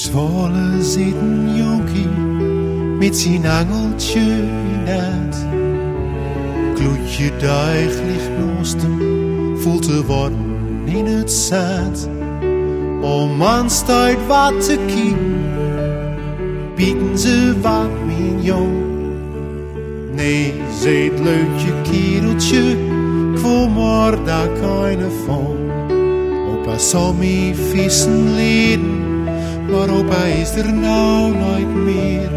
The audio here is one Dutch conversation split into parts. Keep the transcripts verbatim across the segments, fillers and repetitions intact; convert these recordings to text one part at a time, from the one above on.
Zwolle zit een jonkie met zijn angeltje in het. Gloedje duiglicht naast hem, voelt te worden in het zaad. O man staat wat te kijken, bieden ze wat mijn jong. Nee, zei het leukje kereltje, ik wil maar daar keine van. Opa zal me vissen leren, maar opa is er nou nooit meer.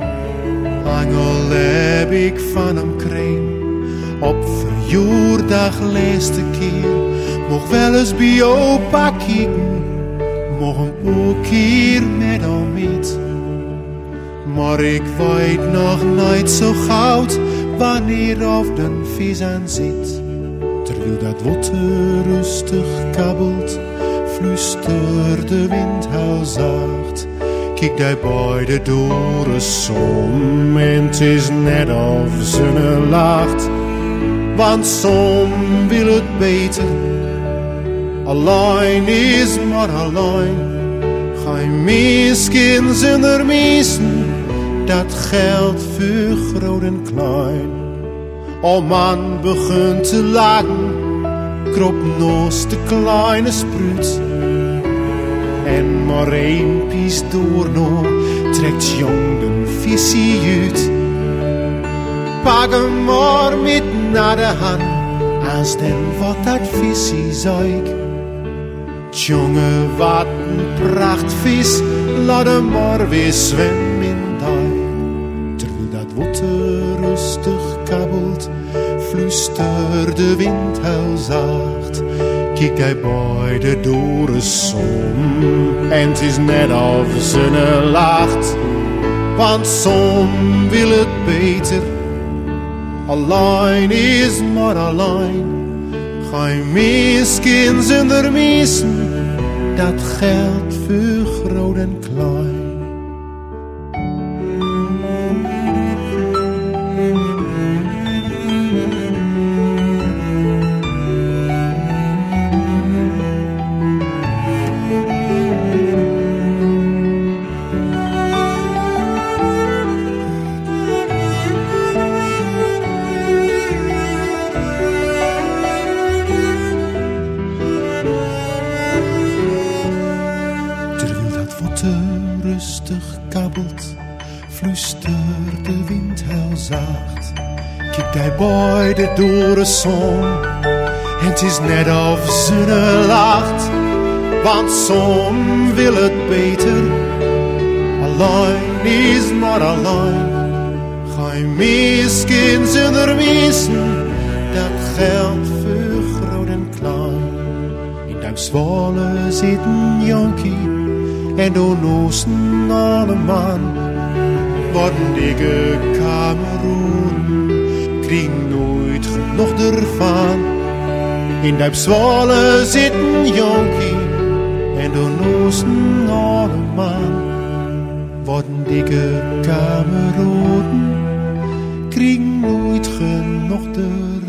Angel heb ik van hem kregen, op verjaardag laatste keer. Mocht wel eens bij opa kijken, mocht een paar keer met hem met. Maar ik weet nog nooit zo goud, wanneer of den vis aan zit. Terwijl dat water rustig kabbelt, fluistert de wind heel zacht. Kijk daar beide door de zon, en het is net of zonne lacht. Want som wil het beter, alleen is maar alleen. Geen miskin zonder missen, dat geldt voor groot en klein. O man begint te lachen, krop naast de kleine spruit. En maar één pies door nog, trekt jong den visie uit. Pak hem maar met naar de hand, als den wat dat visie zeik. Tjonge, wat een prachtvis, laat hem maar weer zwemmen in dijk. Terwijl dat water rustig kabbelt, fluistert de wind heel zacht. Kijk hij beide door de zon, en het is net of zonne lacht. Want som wil het beter, alleen is maar alleen. Geen miskin zonder missen, dat geldt voor groot en klein. Rustig kabbelt, fluistert de wind heel zacht. Kijkt hij beide door de zon, en het is net of zonne lacht. Want som wil het beter, alleen is maar alleen. Geen miskin zonder missen, dat geldt voor groot en klein. In de Zwolle zit een jonkie, en door noosten allemaal worden dikke kameroen, krieg nooit genoeg ervan. In de Zwolle zit een jonkie, en door noosten allemaal worden dikke kameroen, krieg nooit genoeg ervan.